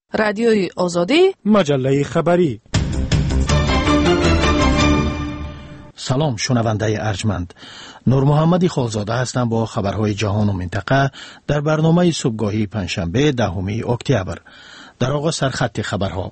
رادیوی آزادی، مجله خبری. سلام شنونده ارجمند، نور محمدی خالزاده هستم با خبرهای جهان و منطقه در برنامه صبحگاهی پنجشنبه 10 اکتبر. در آغاز سرخط خبرها.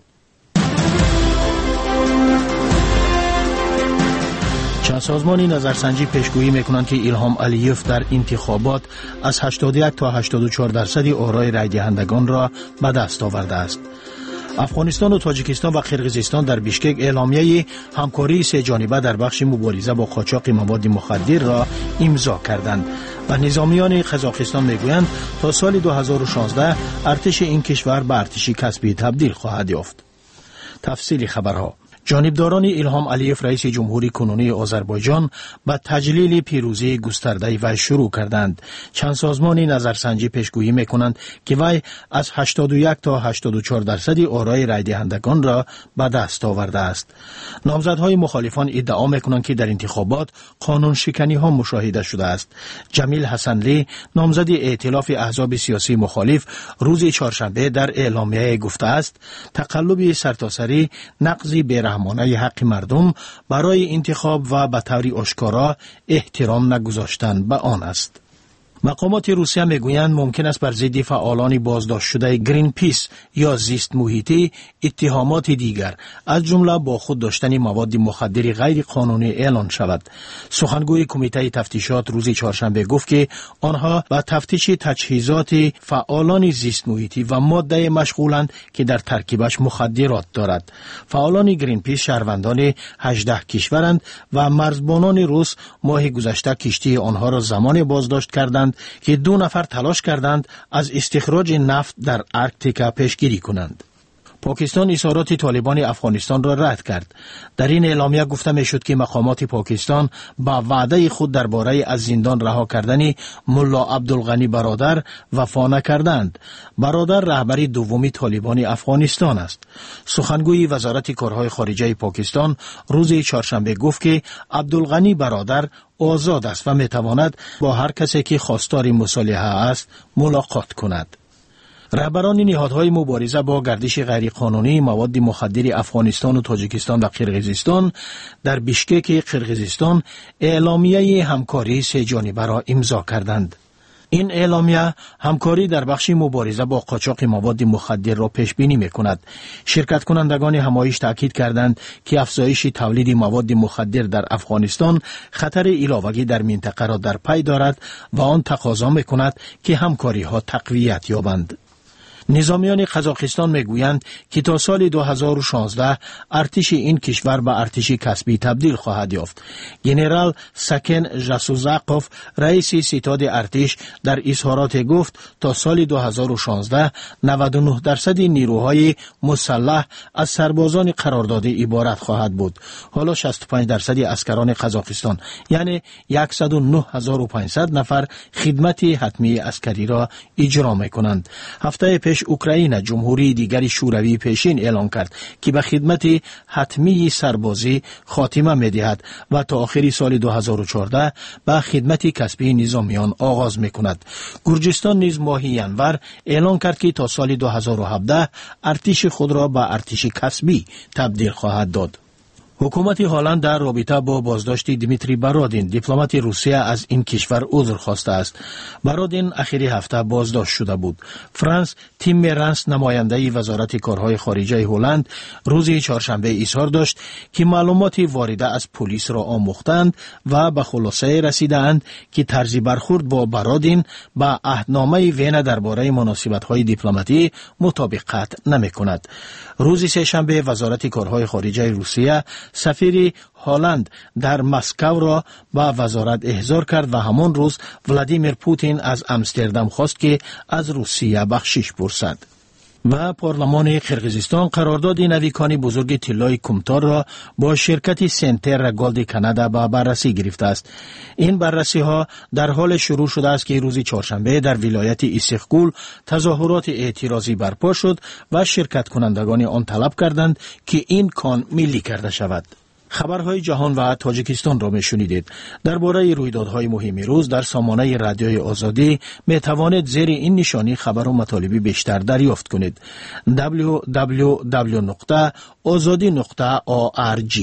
چند سازمانی نظرسنجی پیشگویی میکنند که ایلهام علیوف در انتخابات از 81 تا 84% آرای رای دهندگان را به دست آورده است. افغانستان و تاجیکستان و قرقیزستان در بیشکک اعلامیه همکاری سه جانبه در بخش مبارزه با قاچاق مواد مخدر را امضا کردند و نظامیان قزاقستان میگویند تا سال 2016 ارتش این کشور به ارتشی کسبی تبدیل خواهد یافت. تفصیل خبرها. جانبداران ایلهام علیوف رئیس جمهوری کنونی آذربایجان به تجلیل پیروزی گسترده وی شروع کردند. چند سازمانی نظرسنجی پیشگویی میکنند که وی از 81 تا 84% آرای رای دهندگان را به دست آورده است. نامزدهای مخالفان ادعا میکنند که در انتخابات قانون شکنی ها مشاهده شده است. جمیل حسنلی، نامزد ائتلاف احزاب سیاسی مخالف، روز چهارشنبه در اعلامیه گفته است تقلب سرتاسری، نقض بی‌رحمانه حق مردم برای انتخاب و به طور آشکارا احترام نگذاشتن به آن است. مقامات روسیه میگویند ممکن است بر ضد فعالان بازداشت شده گرین پیس یا زیست محیطی اتهامات دیگر از جمله با خود داشتن مواد مخدر غیر قانونی اعلان شود. سخنگوی کمیته تفتیشات روز چهارشنبه گفت که آنها به تفتیش تجهیزات فعالان زیست محیطی و ماده مشغولند که در ترکیبش مخدرات دارد. فعالان گرین پیس شهروندان 18 کشورند و مرزبانان روس ماه گذشته کشتی آنها را زمان بازداشت کردند که 2 نفر تلاش کردند از استخراج نفت در ارکتیکا پیشگیری کنند. پاکستان اظهارات طالبان افغانستان را رد کرد. در این اعلامیه گفته میشد که مقامات پاکستان با وعده خود درباره از زندان رها کردن ملا عبدالغنی برادر وفا نکردند. برادر رهبر دومی طالبان افغانستان است. سخنگوی وزارت کارهای خارجه پاکستان روز چهارشنبه گفت که عبدالغنی برادر آزاد است و میتواند با هر کسی که خواستار مصالحه است ملاقات کند. رهبران نهادهای مبارزه با گردش غیرقانونی مواد مخدر افغانستان و تاجیکستان و قرقیزستان در بیشکک قرقیزستان اعلامیه همکاری سه جانبه را امضا کردند. این اعلامیه همکاری در بخش مبارزه با قاچاق مواد مخدر را پیش بینی می‌کند. شرکت کنندگان همایش تاکید کردند که افزایش تولید مواد مخدر در افغانستان خطر علاوه‌ای در منطقه را در پی دارد و آن تقاضا می‌کند که همکاری‌ها تقویت یابند. نظامیان قزاقستان میگویند که تا سال 2016 ارتش این کشور به ارتشی کسبی تبدیل خواهد یافت. ژنرال سکن ژاسوزاقوف رئیس ستاد ارتش در اظهارات گفت تا سال 2016 99% نیروهای مسلح از سربازان قراردادی عبارت خواهد بود. حالا 65% اسکران قزاقستان یعنی 109500 نفر خدمت حتمی عسکری را اجرا میکنند. هفته پیش اوکراین جمهوری دیگری شوروی پیشین اعلان کرد که به خدمت حتمی سربازی خاتمه می‌دهد و تا آخر سال 2014 به خدمت کسبی نظامیان آغاز می‌کند. گرجستان نیز ماه ینور اعلان کرد که تا سال 2017 ارتش خود را به ارتش کسبی تبدیل خواهد داد. حکومت هلند در رابطه با بازداشت دیمیتری بارادین دیپلمات روسیه از این کشور عذر خواسته است. بارادین اخیر هفته بازداشت شده بود. فرانس تیمرانس نماینده وزارت کارهای خارجه هلند روز چهارشنبه اظهار داشت که معلومات وارده از پلیس را آموختند و به خلاصه رسیدند که طرز برخورد با بارادین با عهدنامه وین درباره مناسبت‌های دیپلماتی مطابقت نمی‌کند. روز سه‌شنبه وزارت کارهای خارجه روسیه سفیر هلند در مسکو را به وزارت احضار کرد و همان روز ولادیمیر پوتین از آمستردام خواست که از روسیه بخشش پرسد. و پارلمان قرقیزستان قرارداد نویکان بزرگ طلای کمتار را با شرکت سنتر گولد کانادا به بررسی گرفته است. این بررسی ها در حال شروع شده است که روز چهارشنبه در ولایت اسیخگول تظاهرات اعتراضی برپا شد و شرکت کنندگان آن طلب کردند که این کان ملی کرده شود. خبرهای جهان و تاجیکستان را میشنیدید. درباره رویدادهای مهم روز در سامانه رادیوی آزادی می توانید زیر این نشانی خبر و مطالب بیشتر دریافت کنید. www.azadi.org.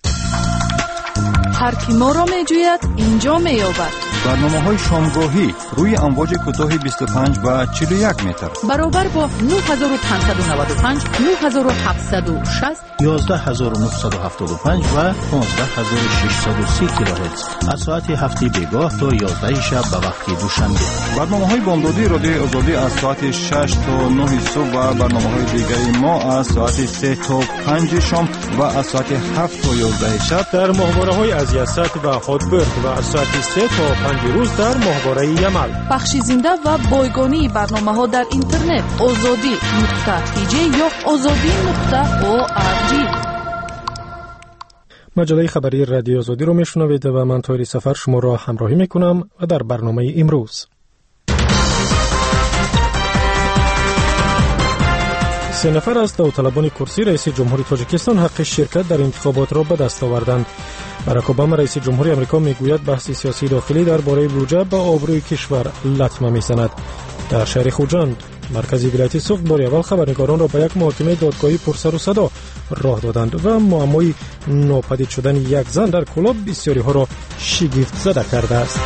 هر کی ما را می جوید اینجا می یابد. برنامه‌های شامگاهی روی امواج کوتاه 25 و 41 متر برابر با 9595 9760 11975 و 15630 کیلوهرتز از ساعت 7 بیگاه تا 11 شب به وقت دوشنبه. برنامه‌های بامدادی رادیوی آزادی از ساعت 6 تا 9 صبح و برنامه‌های دیگری ما از ساعت 3 تا 5 شام و از ساعت 7 تا 11 شب در ماهواره‌های از یاست و هاتبرگ و از ساعت 3 تا 5 روز در ماهواره یمل. بخش زنده و بایگانی برنامه‌ها در اینترنت azadi.tj یا azadi.org. مجله خبری رادیو آزادی رو میشنوید و من طاهر سفر شما را همراهی میکنم و در برنامه امروز 3 نفر از داوطلبان کرسی رئیس جمهوری تاجیکستان حق شرکت در انتخابات را به دست آوردند. باراک اوباما رئیس جمهوری آمریکا میگوید بحث سیاسی داخلی درباره بودجه به آبروی کشور لطمه میزند. در شهر خوجند مرکزی ولایت سوخت بار اول خبرنگاران را به یک محاکمه دادگاهی پرسر و صدا راه دادند و معمای ناپدید شدن یک زن در کلاب بسیاری ها را شگفت زده کرده است.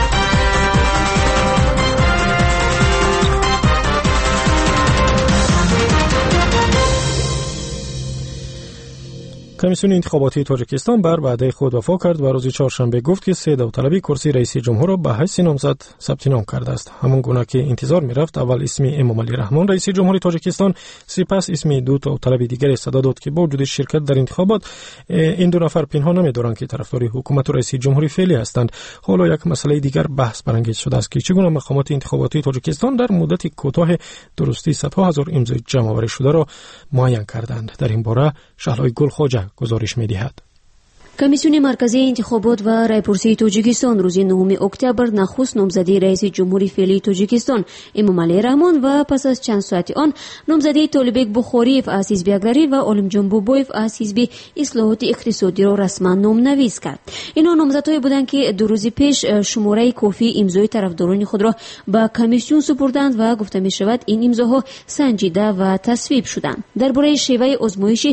کمیسیون انتخاباتی تاجیکستان بر وعده خود وفا کرد و روز چهارشنبه گفت که 3 داوطلبی کرسی رئیس جمهور را به حیث نامزد ثبت نام کرده است. همون گونه که انتظار می‌رفت، اول اسم امام علی رحمان رئیس جمهوری تاجیکستان، سپس اسم 2 داوطلب دیگر صدا داد که با وجود شرکت در انتخابات این 2 نفر پنهان نمی‌دارند که طرفدار حکومت رئیس جمهوری فعلی هستند. حالا یک مسئله دیگر بحث برانگیز شده است که چگونه مقامات انتخاباتی تاجیکستان در مدت کوتاه درستی صدها هزار امضای جمع‌آوری شده را معین کردند. در این باره شهلای گلخواجه گزارش می‌دهد. کمیسیون مرکزی انتخابات و رایپرسی تاجیکستان روز 9 اکتبر نخست نامزدی رئیس جمهوری فعلی تاجیکستان امام علی رحمان و پس از چند ساعت آن نامزدی طالبک بخاریف از حزب اکبری و عالمجان بوبایف از حزب اصلاحات اقتصادی را رسما نامنویس کرد. اینا نامزدهایی بودند که 2 روز پیش شماره کافی امضای طرفداران خود را به کمیسیون سپردند و گفته می شود این امضاها سنجیده و تصویب شدند. درباره شیوه آزمایش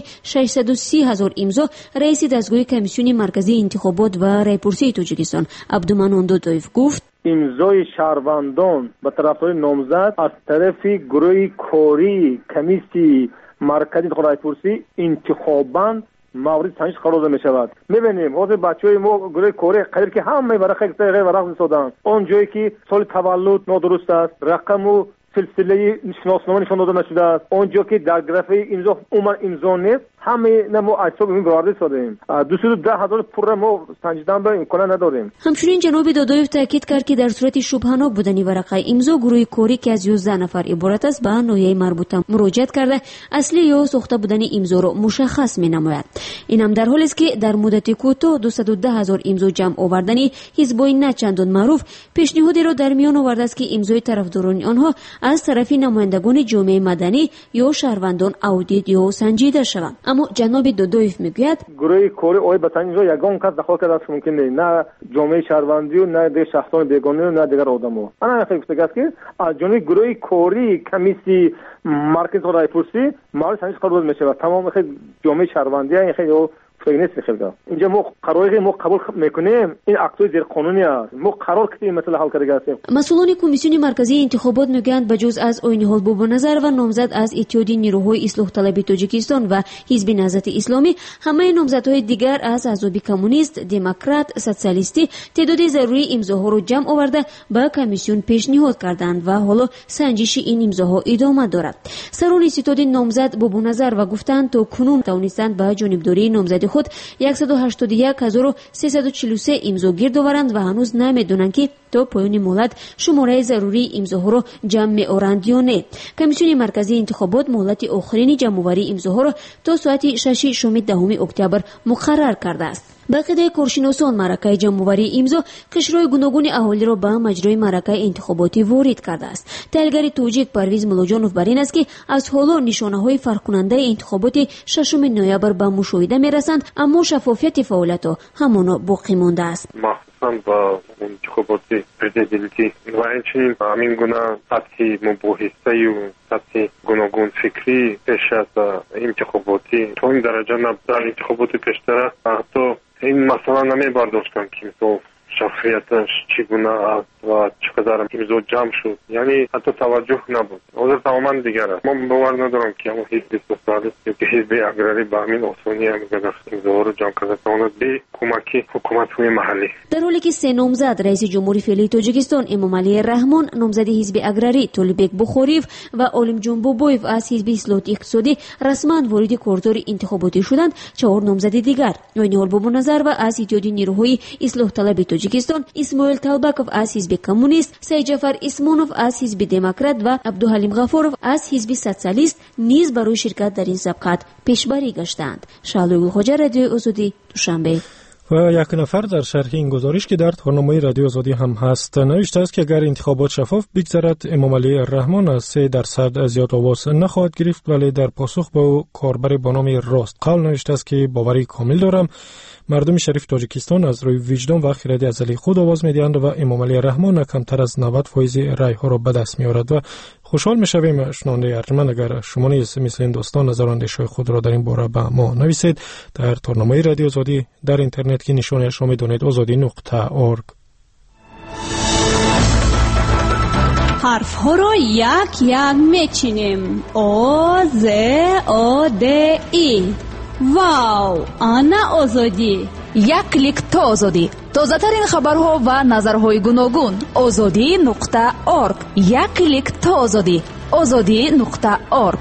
630,000 امضا رئیس دستگاه کمیسیون مرکزی انتخابات و رایپرسی تاجیکستان عبدالمنان دودایف گفت امضای شهروندان به طرفدار نامزد از طرف گروه کاری کمیسی مرکزی رایپرسی انتخاباند مورد تنش قرار می شود. میبینیم حاضر بچهای ما گروه کاری قدر که همه برای خیلی ورق دادن اون جایی که سال تولد نادرست است، رقم و سلسله شناسنامه نشان داده نشده است، اونجا که در گرافه امضا عمر امضا نیست، همه نمو اجسا ببین گارده شدیم. 210,000 پور ما سنجیدن به امکان نداریم. همچنین جناب دادایف تاکید کرد که در صورت شبهه‌ناک بودن ورقه امضا گروه کاری که از 11 نفر عبارت است به نوعی مربوطه مراجعت کرده اصلی یا ساخته بودن امضا را مشخص می‌نماید. این هم در حالی است که در مدت کوتاه 210,000 امضا جمع آوردنی حزبای نه چندان معروف پیشنهادی را در میان آورده است که امضای طرفداران آنها از طرف نمایندگان جامعه مدنی یا شهروندان اودیت یا سنجیده شوند. اما جناب دودایف میگوید گروه کاری اوی بتن جو یگان کس دخل کرده است ممکن نیست، نه جامعه شهروندی و نه دیگر شخصان بیگانه و نه دیگر آدم‌ها. انا فکر می‌کنم که از جانب گروه کاری کمیسی مرکز رایپرسی مال سنجش قرار میشه. تمام خیلی جامعه شهروندی خیلی فیننس خلقا اینجا ما قراری ما قبول میکنیم این اکتوی زیر قانونی است. ما قرار کردیم مثلا حل کرده هستیم. مسئولان کمیسیون مرکزی انتخابات میگویند بجز از آیین حال بوبنظر و نامزد از اتحادیه نیروهای اصلاح طلبی تاجیکستان و حزب نهضت اسلامی همه نامزدهای دیگر از احزاب کمونیست، دموکرات، سوسیالیستی تعداد ضروری امضاها را جمع آورده به کمیسیون پیشنهاد کردند و حالا سنجش این امضاها ادامه دارد. سران ستاد نامزد بوبنظر و گفتند تا کنون توانستند به جانبداری نامزد خود 181,343 امضا گرد آورند و هنوز نمیدونند که تا پایان مهلت شماره ضروری امضاها را جمع می‌آورند یا نه. کمیسیون مرکزی انتخابات مهلت آخرین جمع‌آوری امضاها را تا ساعت 6 10 اکتبر مقرر کرده است. бақидаи коршиносон маъракаи ҷамъоварии имзо кишрои гуногуни аҳолиро ба маҷрои маъракаи интихоботӣ ворид кардааст. таҳлилгари тоҷик Парвиз Муллоҷонов бар ин аст ки аз ҳоло нишонаҳои фарқкунандаи интихоботи 6 ноябр ба мушоҳида мерасанд, аммо шаффофияти фаъолиятҳо ҳамоно боқӣ мондааст. با انتخابات پرزیدنتی و اینچنین همین گونه سطح مباحثه و سطح گوناگون فکری پیش از انتخاباتی تا این درجه در انتخابات پیشتره حتی این مسئله نمیبرداشتن که مثلا شفافیتش چگونه است و چقدر امضا جمع شد، یعنی حتی توجه نبود. حاضر تماما دیگر است. من باور ندارم که اون حزب سوسیالیست یا حزب اگراری به همین آسانی امضا رو جمع کرده تواند به کمک حکومت‌های محلی. در حالی که سه نامزد رئیس جمهوری فعلی تاجیکستان امامعلی رحمان، نامزد حزب اگراری طالبک بخوریف و عالمجان بابویف از حزب اصلاحات اقتصادی رسما وارد کارزار انتخاباتی شدند، 4 نامزد دیگر یعنی بابو نظر و از اتحاد نیروهای اصلاح طلب تاجیکستان، اسماعیل طلبکوف از حزب کمونیست، سید جعفر اسمونوف از حزب دموکرات و عبدالحلیم غفورов از حزب سوسیالیست نیز برای شرکت در این سبقت پیشبری گشتند. شعله الخواجه، رادیو آزادی، دوشنبه. و یک نفر در شرح این گزارش که در تارنامه رادیو آزادی هم هست نوشته است که اگر انتخابات شفاف بگذرد امامعلی رحمان از 3% زیاد آواز نخواهد گرفت، ولی در پاسخ به او کاربر با نام راست قال نوشته است که باوری کامل دارم مردم شریف تاجیکستان از روی وجدان و خرد ازلی خود آواز میدهند و امامعلی رحمان کمتر از 90% رای ها را به دست میآورد و خوشحال میشویم شنونده ارجمند اگر شما نیز مثل این دوستان نظر و اندیشه خود را در این باره به ما نویسید در تارنامه رادیو آزادی در اینترنت که نشانش را میدانید azadi.org. حرف ها را یک یک میچینیم. آ ز آ د ای. واو، آنا آزادی. یک کلیک تا آزادی. تازه‌ترین خبرها و نظرهای گوناگون. azadi.org. یک کلیک تا آزادی. azadi.org.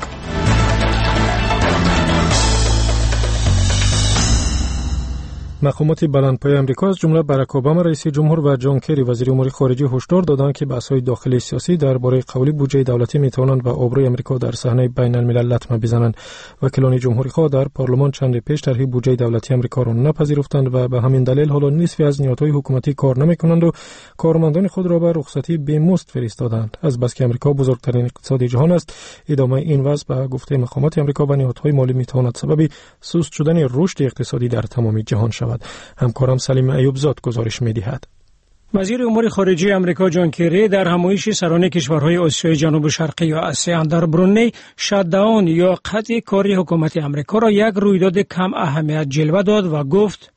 مقامات بلندپایه امریکا از جمله باراک اوباما رئیس جمهور و جان کری وزیر امور خارجه هشدار دادند که بحث‌های داخلی سیاسی درباره قبول بودجه دولتی میتوانند به آبروی امریکا در صحنه بین الملل لطمه بزنند. وکیلان جمهوری خواه در پارلمان چند پیش طرح بودجه دولتی امریکا را نپذیرفتند و به همین دلیل حالا نصف از نیازهای حکومتی کار نمی‌کنند و کارمندان خود را به رخصتی بی‌مزد فرستادند. از بس که امریکا بزرگترین اقتصاد جهان است، ادامه این وضع به گفته مقامات امریکا و نهادهای مالی میتواند سبب سست شدن رشد اقتصادی در تمام جهان شود. همکارم سلیم ایوبزاد گزارش می‌دهد. وزیر امور خارجه امریکا جان کری در همایش سران کشورهای آسیای جنوب شرقی و آسیان در برونی شات‌داون یا قطع کاری حکومت امریکا را یک رویداد کم اهمیت جلوه داد و گفت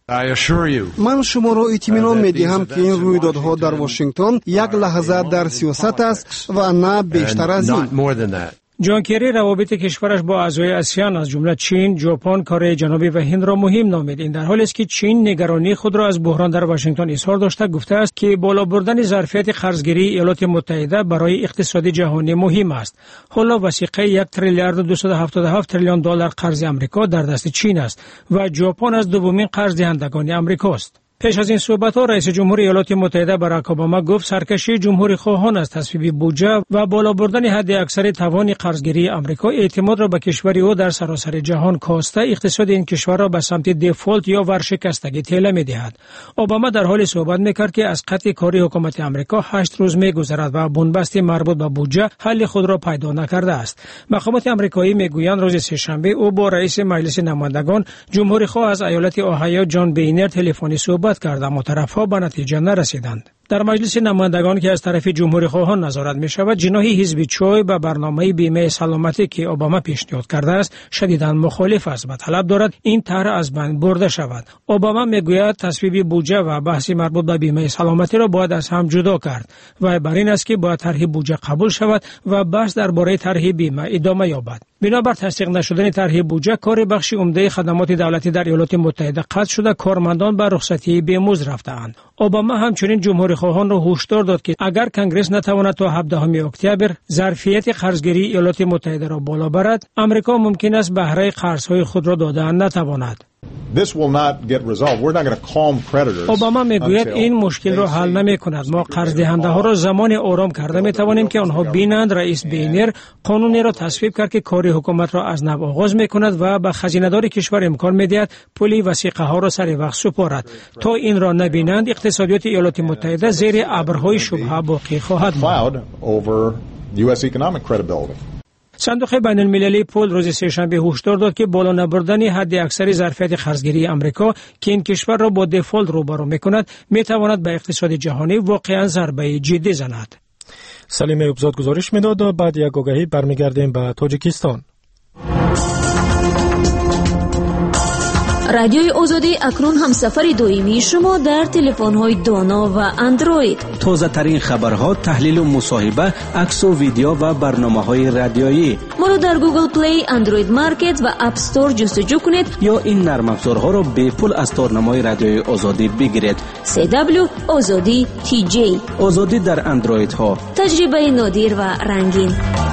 من شما را اطمینان می‌دهم که این رویدادها در واشنگتن یک لحظه در سیاست است و نه بیشتر از این. جان کری روابط کشورش با اعضای آسیان از جمله چین، ژاپن، کره جنوبی و هند را مهم نامید. این در حالی است که چین نگرانی خود را از بحران در واشنگتن اظهار داشته، گفته است که بالا بردن ظرفیت قرضگیری ایالات متحده برای اقتصاد جهانی مهم است. حالا وثیقه 1 تریلیارد و 277 تریلیون دلار قرض آمریکا در دست چین است و ژاپن از دومین قرض دهندگان آمریکا است. پیش از این صحبت‌ها رئیس جمهور ایالات متحده باراک اوباما گفت سرکشی جمهوری خواهان از تصویب بودجه و بالا بردن حد اکثر توان قرضگیری آمریکا اعتماد را به کشور او در سراسر جهان کاسته اقتصاد این کشور را به سمت دفالت یا ورشکستگی ঠেলে می‌دهد. اوباما در حال صحبت می‌کرد که از قطع کاری حکومت آمریکا 8 روز می‌گذرد و بنبست مربوط به بودجه حل خود را پیدا نکرده است. مقامات آمریکایی می‌گویند روز سه‌شنبه او با رئیس مجلس نمایندگان جمهوری خواه از ایالت اوهایو جان بینر تلفنی صحبت کرد، اما طرف‌ها به نتیجه نرسیدند. در مجلس نمایندگان که از طرف جمهوری خواهان نظارت می شود، جناح حزب چای به برنامه بیمه سلامتی که اوباما پیشنهاد کرده است شدیداً مخالف است و طلب دارد این طرح از بین برده شود. اوباما میگوید تصویب بودجه و بحث مربوط به بیمه سلامتی را باید از هم جدا کرد و بر این است که باید طرح بودجه قبول شود و بحث درباره طرح بیمه ادامه یابد. بنابر تصدیق نشدن طرح بودجه کار بخش عمده خدمات دولتی در ایالات متحده قطع شده، کارمندان به رخصتی بی‌مزد رفته‌اند. اوباما همچنین جمهوری خواهان را هشدار داد که اگر کنگرس نتواند تا 17 اکتبر ظرفیت قرضگیری ایالات متحده را بالا برد، آمریکا ممکن است بهره قرض‌های خود را دادن نتواند. اوباما میگوید این مشکل را حل نمی کند. ما قرض دهنده ها را زمان آرام کرده می توانیم که آنها بینند رئیس بینر قانونی را تصویب کرد که کار حکومت را از نو آغاز می کند و به خزینه‌دار کشور امکان می دهد پولی وثیقه ها را سر وقت سپارد. تا این را نبینند اقتصادیات ایالات متحده زیر ابرهای شبهه باقی خواهد ماند. صندوق بین المللی پول روز سه‌شنبه هشدار داد که بالا نبردن حد اکثر ظرفیت قرضگیری آمریکا که این کشور را با دفالت روبرو می‌کند می‌تواند به اقتصاد جهانی واقعاً ضربه جدی زند. سلیم ایوبزاد گزارش می‌داد و بعد یک آگهی برمیگردیم به تاجیکستان. رادیوی آزادی اکنون همسفر دائمی شما در تلفن‌های دانا و اندروید. تازه‌ترین خبرها، تحلیل و مصاحبه، عکس و ویدیو و برنامه‌های رادیویی. ما را در گوگل پلی، اندروید مارکت و اپ استور جستجو کنید یا این نرم افزارها را به پول از تارنمای رادیوی آزادی بگیرید. CW آزادی TJ. آزادی در اندروید ها. تجربه نادر و رنگین.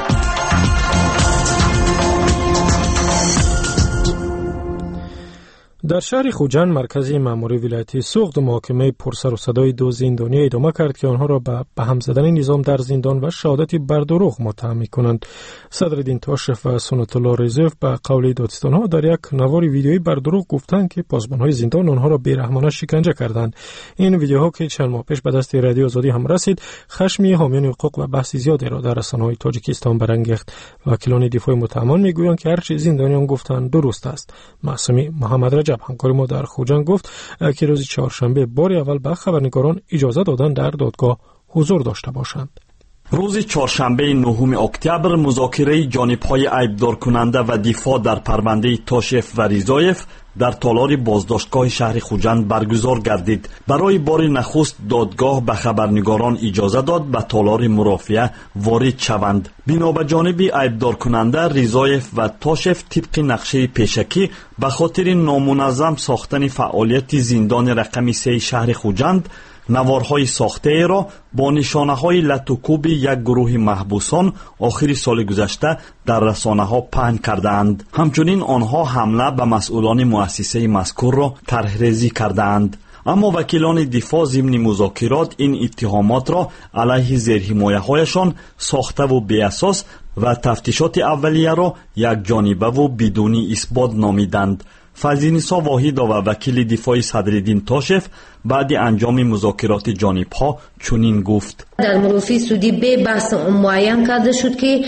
در شهر خوجند مرکزی مأموری ولایتی سوخت محاکمه پرسر و صدای دو زندانی ادامه کرد که آنها را به هم زدن نظام در زندان و شهادت بر دروغ متهم می‌کنند. صدرالدین تاشف و سنت الله رضایف به قول دادستان‌ها در یک نوار ویدیویی بر دروغ گفتند که پاسبان‌های زندان آنها را بی‌رحمانه شکنجه کردند. این ویدیوها که چند ماه پیش به دست رادیو آزادی هم رسید، خشم حامیان حقوق و بحث زیادی را در رسانه‌های تاجیکستان برانگیخت. وکیلان دفاع متهمان می‌گویند که هر چیز زندانیان گفتند درست است. معصومی محمد رجب همکار ما در خوجند گفت که روز چهارشنبه بار اول به خبرنگاران اجازه دادن در دادگاه حضور داشته باشند. روز چهارشنبه 9 اکتبر مذاکره جانب‌های عیبدار کننده و دفاع در پرونده تاشف و رضایف در تالار بازداشتگاه شهر خوجند برگزار گردید. برای بار نخست دادگاه به خبرنگاران اجازه داد به تالار مرافعه وارد شوند. بنا به جانب عیبدار کننده رضایف و تاشف طبق نقشه پیشکی به خاطر نامنظم ساختن فعالیت زندان رقم 3 شهر خوجند نوارهای ساخته را با نشانه‌های لطوکوب یک گروه محبوسان آخر سال گذشته در رسانه‌ها پهن کردند. همچنین آنها حمله به مسئولان مؤسسه مذکور را طرح‌ریزی کردند. اما وکیلان دفاع ضمن مذاکرات این اتهامات را علیه زیرحمایه‌هایشان ساخته و بی‌اساس و تفتیشات اولیه را یک جانبه و بدون اثبات نامیدند. فضل‌نسا واحد و وکیل دفاع صدرالدین تاشف بعد انجام مذاکرات جانب‌ها چنین گفت: در مرافع سودی به بحث معین کرده شد که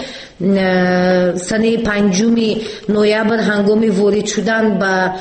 سنه 5 نوامبر هنگام وارد شدن به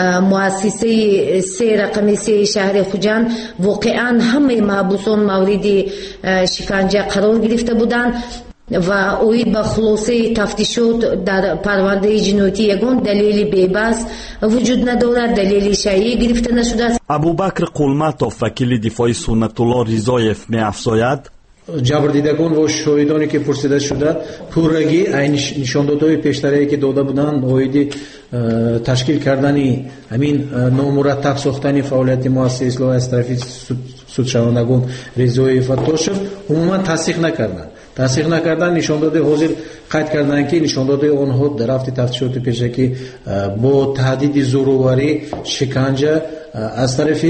مؤسسه 3 رقم 3 شهر خوجند واقعا همه محبوسان مورد شکنجه قرار گرفته بودند و اوید به خلاصه تفتیشات در پرونده جنایتی یگان دلیل بی‌بس وجود ندارد، دلیل شایع گرفته نشده است. ابوبکر قلمتوف وکیل دفاع سنت الله رضایف می‌افزاید: جبردیدگان و شاهدانی که پرسیده شده پورگی این نشاندادهای پیشتری که داده بودند اوید تشکیل کردن همین نامرتب ساختن فعالیت مؤسسه اصلاح از طرف سودشوندگان رضایف و تاشف عموما تصدیق نکردن نشانداده حاضر قید کردن که نشانداده آنها در رفت تفتیشات پیشکی با تهدید زوروری شکنجه از طرف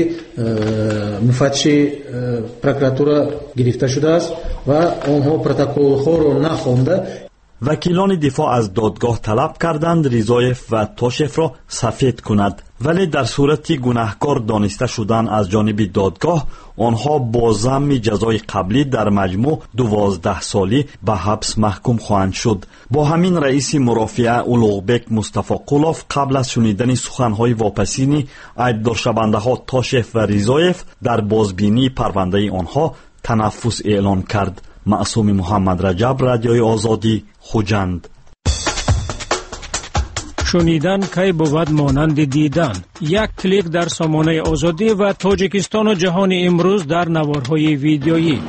مفتش پروکراتورا گرفته شده است و آنها پروتکل ها را نخوانده. وکیلان دفاع از دادگاه طلب کردند رضایف و تاشف را سفید کند، ولی در صورتی گناهکار دانسته شدن از جانب دادگاه آنها با ضم جزای قبلی در مجموع 12 سالی به حبس محکوم خواهند شد. با همین رئیس مرافعه اولوغبک مصطفی قلوف قبل از شنیدن سخنهای واپسین عیبدار شونده ها تاشف و رضایف در بازبینی پرونده آنها تنفس اعلان کرد. معصوم محمد رجب، رادیوی آزادی، خوجند. شنیدن کی بود مانند دیدن. یک کلیک در سامانه آزادی و تاجیکستان و جهان امروز در نوارهای ویدیویی.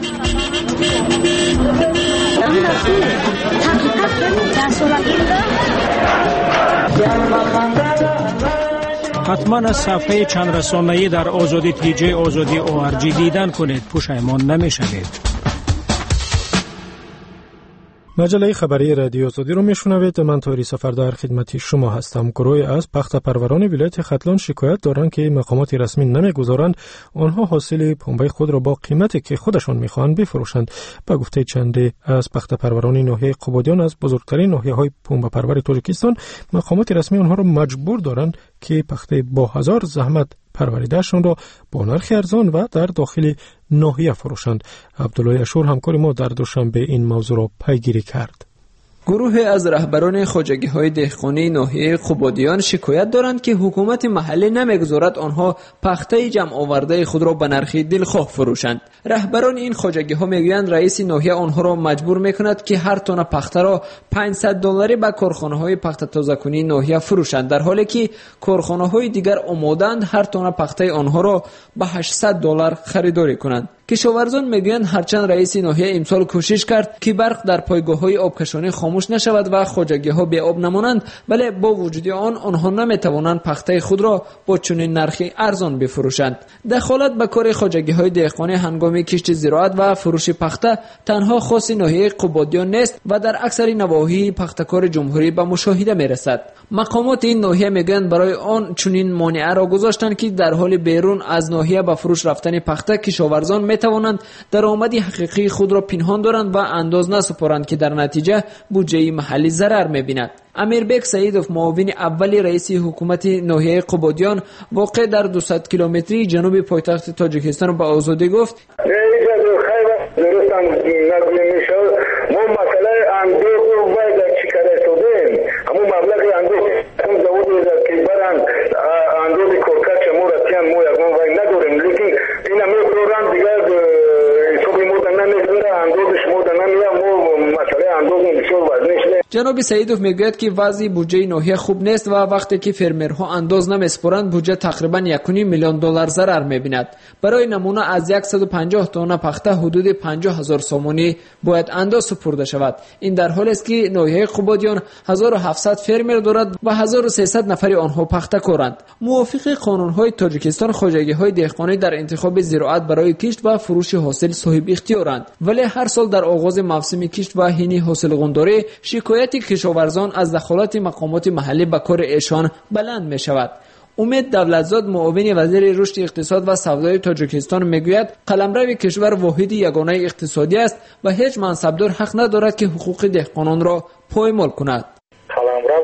حتما از صفحه چند رسانه‌ای در آزادی TJ آزادی ORG دیدن کنید، پشیمان نمی‌شوید. مجله خبری رادیو آزادی رو میشنوید. من طاهری صفردار خدمت شما هستم. گروهی از پخت پروران ولایت ختلان شکایت دارند که مقامات رسمی نمیگذارند آنها حاصل پنبه خود را با قیمتی که خودشان میخواهند بفروشند. با گفته چندی از پخت پروران ناحیه قبادیان از بزرگترین ناحیه‌های پنبه پرور تاجیکستان، مقامات رسمی آنها را مجبور دارند که پخته با هزار زحمت پروریدهشان را با نرخ ارزان و در داخل ناحیه فروشند. عبدالله اشور همکار ما در دوشنبه این موضوع را پیگیری کرد. گروه از رهبران خواجگی‌های دهقانی ناحیه قبادیان شکایت دارند که حکومت محلی نمیگذارد آنها پخته جمع آورده خود را به نرخ دلخواه فروشند. رهبران این خواجگی‌ها میگویند رئیس ناحیه آنها را مجبور میکند که هر تن پخته را $500 به کارخانه‌های پخته تازه‌کنی ناحیه فروشند، در حالی که کارخانه‌های دیگر آماده‌اند هر تن پخته آنها را به $800 خریداری کنند. کشاورزان میگویند هرچند رئیس ناحیه امسال کوشش کرد که برق در پایگاه‌های آبکشانی خاموش نشود و خواجگی‌ها بی آب نمانند، ولی با وجود آنها نمیتوانند پخته خود را با چنین نرخی ارزان بفروشند. دخالت به کار خواجگی‌های دهقانی هنگام کشت زراعت و فروش پخته تنها خاص ناحیه قبادیان نیست و در اکثر نواحی پخته‌کار جمهوری به مشاهده میرسد. مقامات این ناحیه میگویند برای آن چنین مانع را گذاشتند که در حال بیرون از ناحیه به فروش رفتن پخته کشاورزان توانند درآمد حقیقی خود را پنهان دارند و انداز نسپارند که در نتیجه بودجه محلی ضرر می‌بیند. امیربک سعیدوف، معاون اول رئیس حکومت ناحیه قبادیان واقع در 200 کیلومتری جنوب پایتخت تاجیکستان به آزادی گفت: ما مسئله اندوز رو باید چیکار شدیم همون مبلغ اندوز اون زود که برن اندوز کورکچ مو راتیان مو یگون وای نداریم، لیکن این همه پروگرام دیگه حسابی مو دنه نمیره، اندوزش مو دنه میره، مو مسئله اندوز بسیار وزنیشه. جناب سعیدوف میگوید که وضع بودجه ناحیه خوب نیست و وقتی که فرمرها انداز نمیسپارند بودجه تقریبا $1.5 میلیون ضرر میبیند. برای نمونه از 150 تن پخته حدود 50,000 سومونی باید انداز سپرده شود. این در حالی است که ناحیه قبادیان 1700 فرمر دارد و 1300 نفر آنها پخته کارند. موافق قانون‌های تاجیکستان خواجگی‌های دهقانی در انتخاب زراعت برای کشت و فروش حاصل صاحب اختیارند، ولی هر سال در آغاز موسم کشت و حین حاصل غنداری شکایت کشاورزان از دخالت مقامات محلی به کار ایشان بلند می شود. امید دولتزاد، معاون وزیر رشد اقتصاد و سودای تاجیکستان میگوید قلمرو کشور واحد یگانه اقتصادی است و هیچ منصبدار حق ندارد که حقوق دهقانان را پایمال کند. قلمرو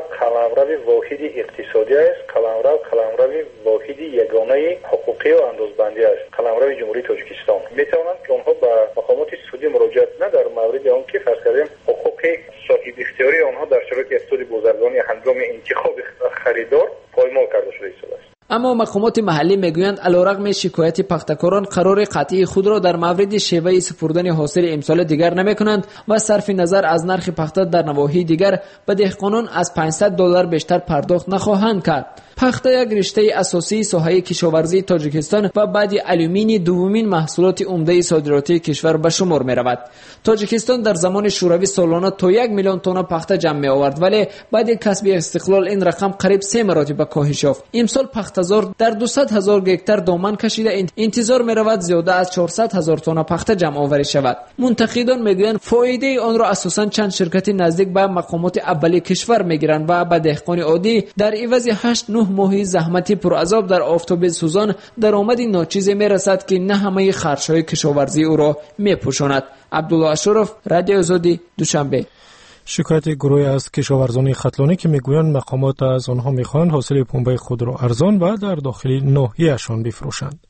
واحد اقتصادی است. قلمرو واحد یگانه حقوقی و اندازبندی است. قلمرو جمهوری تاجیکستان میتوانند که آنها به مقامات سودی مراجعت نه در مورد آن که فرض کردیم حقوق صاحب اختیاری آنها در شرایط اقتصادی بازرگانی هنگام انتخاب خریدار پایمال کرده شده است. اما مقامات محلی میگویند علیرغم شکایت پخته‌کاران قرار قطعی خود را در مورد شیوه سپردن حاصل امسال دیگر نمی‌کنند و صرف نظر از نرخ پخته در نواحی دیگر به دهقانان از $500 بیشتر پرداخت نخواهند کرد. پخته یک رشته اساسی ساحه کشاورزی تاجیکستان و بعد آلومینی دومین محصولات عمده صادراتی کشور به شمار می‌رود. تاجیکستان در زمان شوروی سالانه تا 1 میلیون تن پخته جمع می‌آورد، ولی بعد کسب استقلال این رقم قریب 3 مراتب کاهش یافت. امسال پخته‌زار در 200,000 گکتار دامن کشیده انتظار می‌رود زیاده از 400,000 تن پخته جمع آوری شود. منتقدان می‌گویند فایده آن را اساساً چند شرکت نزدیک به مقامات اولیه کشور می‌گیرند و به دهقان عادی در عوض 8-9 ماهی زحمت پرعذاب در آفتاب سوزان درآمد ناچیزی میرسد که نه همه خرچ‌های کشاورزی او را میپوشاند. عبدالله اشرف، رادیو آزادی، دوشنبه. شکایت گروهی از کشاورزان ختلانی که میگویند مقامات از آنها میخواهند حاصل پنبه خود را ارزان و در داخل ناحیه‌شان بفروشند.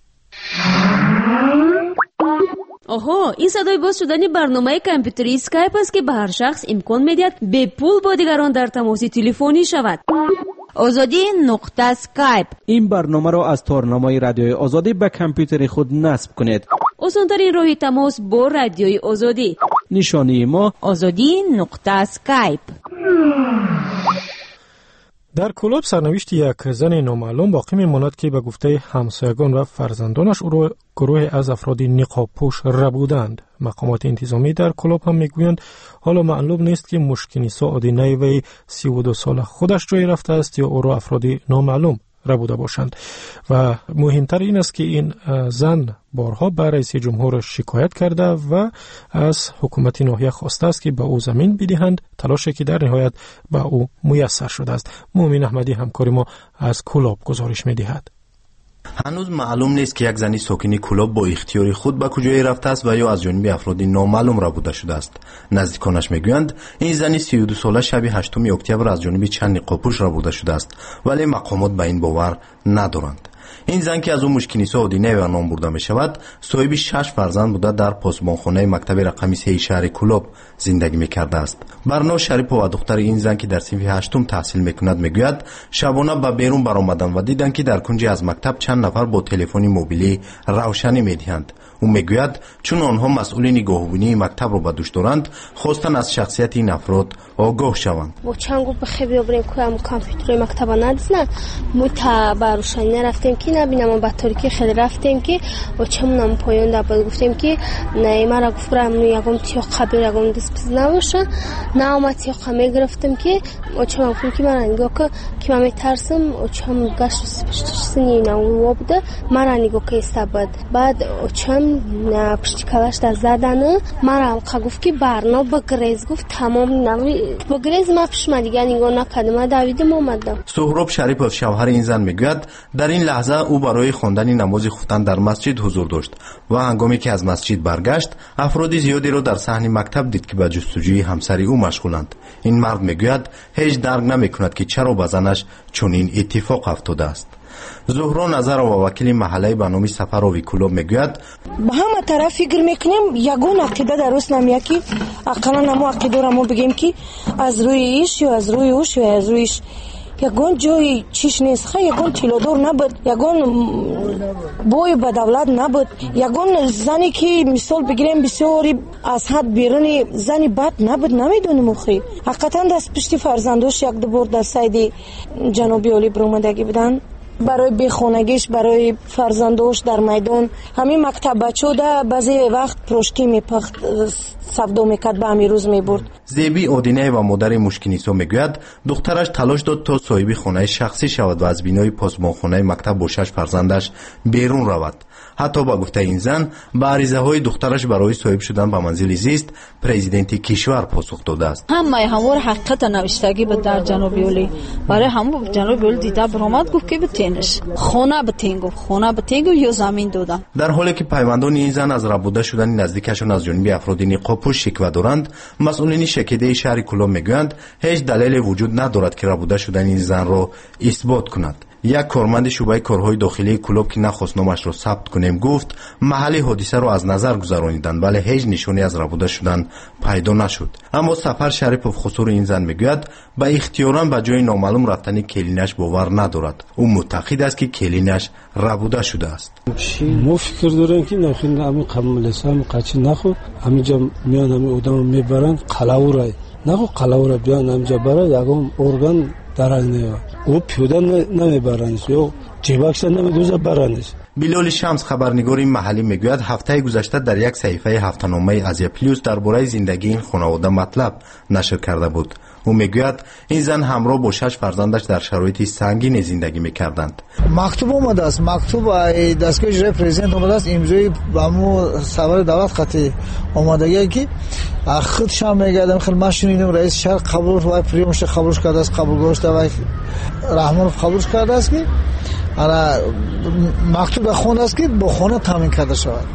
آها، این صدای باز شدن برنامه کامپیوتری اسکایپ است که به هر شخص امکان میدهد به پول با دیگران در تماس تلفنی شود. azadi.skype. این برنامه را از تارنامه رادیوی آزادی به کامپیوتر خود نصب کنید. آسان‌ترین راه تماس با رادیوی آزادی. نشانی ما azadi.skype. در کلاب سرنوشت یک زن نامعلوم باقی میماند که به گفته همسایگان و فرزندانش او را گروه از افراد نقاب پوش ربودند. مقامات انتظامی در کلاب هم میگویند حالا معلوم نیست که مشکینیسا آدینه وی 32 ساله خودش جای رفته است یا او را افراد نامعلوم ربوده باشند و مهمتر این است که این زن بارها به رئیس جمهور شکایت کرده و از حکومت ناحیه خواسته است که به او زمین بدهند، تلاشی که در نهایت به او میسر شده است. مومن احمدی همکار ما از کلاب گزارش میدهد. هنوز معلوم نیست که یک زنی ساکن کلاب با اختیار خود به کجای رفته است و یا از جانب افراد نامعلوم ربوده شده است. نزدیکانش میگویند این زنی 32 ساله شب 8 اکتبر از جانب چند نقابپوش ربوده شده است، ولی مقامات به این باور ندارند. این زن که از اون مشکینیسا آدینه و نام برده می شود صاحب 6 فرزند بوده در پاسبانخانه مکتب رقمی 3 شهر کلاب زندگی می کرده است. برنا شریف و دختر این زن که در صنف 8 تحصیل می کند می گوید شبانه به بیرون برآمدند و دیدند که در کنج از مکتب چند نفر با تلفن موبیلی روشنی می دهند. او میگوید چون آنها مسئول نگاهبانی مکتب رو به دوش دارند خواستن از شخصیت این افراد آگاه شوند. با چند گفت بخوابیم بریم که کامپیوتر مکتب ندیدن ما تا به روشنی نرفتیم که نبینم و به تاریکی خیلی رفتیم که و چمونم پایان داد گفتیم که نه مرا گفت برام یگم تیغ قبل یگم دست نباشه نه ما تیغ میگرفتم که و چم گفتم که من نگاه که من میترسم و چم گشت سنی نو بوده مرا نگاه که استبد بعد و چم پشت کلاش در زدن مرا گفت که برنا بگریز گفت تمام نوی بگریز ما پشما دیگه نگاه نکردم دویدم اومدم. سهراب شریپوف شوهر این زن میگوید در این لحظه او برای خواندن نماز خفتن در مسجد حضور داشت و هنگامی که از مسجد برگشت افراد زیادی را در صحن مکتب دید که به جستجوی همسری او مشغولند. این مرد میگوید هیچ درک نمیکند که چرا به زنش چنین اتفاق افتاده است. زهرا نظر و وکیل محله به نام سفر کلاب میگوید به همه طرف فکر میکنیم یگون عقیده درست نمیاد که اقلا نمو عقیده را ما بگیم که از روی ایش یا از روی اوش یا از رویش یگون جای چیش نیست خیلی یگون تیلادور نبود یگون بوی به دولت نبود یگون زنی که مثال بگیریم بسیاری از حد بیرونی زنی بد نبود نمیدونیم اخی حقیقتا دست پشتی فرزندوش یک دو بار در ساید جنوبی علی برآمدگی بودن برای بیخونگیش برای فرزندوش در میدان همین مکتب بچه ده بعضی وقت پروشکی میپخت سفدو میکرد به همین روز میبرد. زیبی آدینه و مادر مشکینیسا میگوید دخترش تلاش داد تا صاحب خانه شخصی شود و از بینای پاسبانخانه مکتب با 6 فرزندش بیرون رود. حتی با گفته این زن به عریضه های دخترش برای صاحب شدن به منزل زیست پرزیدنت کشور پاسخ داده است. همه همور حقیقت نوشتگی بود در جنوب اولی برای همون جنوب اولی دیده برآمد گفت که بتینش خانه بتینگو یا زمین دادن. در حالی که پیوندان این زن از ربوده شدن نزدیکشان از جانب افراد نقابپوش شکوه دارند مسئولین شکیده شهر کلاب میگویند هیچ دلیل وجود ندارد که ربوده شدن این زن را اثبات کند. یک کارمند شعبه کارهای داخلی کلاب که نخواست نامش را ثبت کنیم گفت محل حادثه را از نظر گذرانیدند ولی هیچ نشانی از ربوده شدن پیدا نشد. اما سفر شریپوف خسور این زن میگوید به اختیارا به جای نامعلوم رفتن کلینش باور ندارد. او معتقد است که کلینش ربوده شده است. ما فکر داریم که نخین همین قملسام قچی نخو همینجا میان همین آدم میبرند قلاوره نخو قلاوره بیان همینجا برای یگم ارگان درنه او پیوده نمیبرند یا جیبکش نمیدوزه برند. بلال شمس خبرنگار محلی میگوید هفته گذشته در یک صحیفه هفته‌نامه ازیا پلیوس درباره زندگی این خانواده مطلب نشر کرده بود. او میگوید این زن همراه با 6 فرزندش در شرایط سنگین زندگی میکردند. مکتوب اومده است مکتوب دستگاه اجرای پرزیدنت اومده است امضای بامو سوار دولت خطی اومدگی که خودشم میگردم خیلی ماشینیم رئیس شهر قبولش و پریمش قبولش کرده است قبول گذاشته و رحمانوف قبولش کرده است که انا مکتوب خونده است که با خانه تامین کرده شود.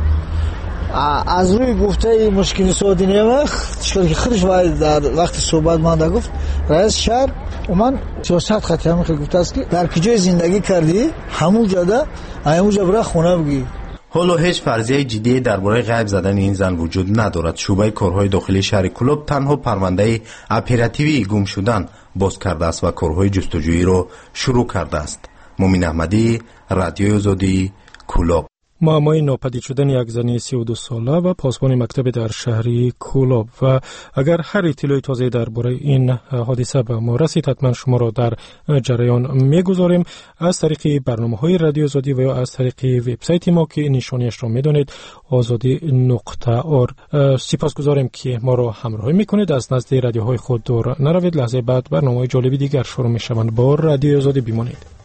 از روی گفته مشکلی سعودی ما چطور که خودش در وقت صحبت مانده گفت رئیس شهر من سیاست خطی همین خیلی گفته است که در کجای زندگی کردی همون جاده همونجا برای خونه بگی. حالا هیچ فرضیه جدی درباره غیب زدن این زن وجود ندارد. شعبه کارهای داخلی شهر کلاب تنها پرونده اپراتیوی گم شدن باز کرده است و کارهای جستجویی را شروع کرده است. مومن احمدی، رادیوی آزادی، کلاب. معمای ناپدید شدن یک زنی 32 ساله و پاسبان مکتب در شهری کلاب و اگر هر اطلاعی تازه درباره این حادثه به ما رسید حتما شما را در جریان میگذاریم از طریق برنامه‌های رادیو آزادی و یا از طریق وبسایت ما که نشانیش را میدونید azadi.org. سپاسگزاریم که ما را همراهی میکنید. از نزد رادیوهای خود دور نروید. لحظه بعد برنامه‌های جالبی دیگر شروع میشوند. با رادیو آزادی بمانید.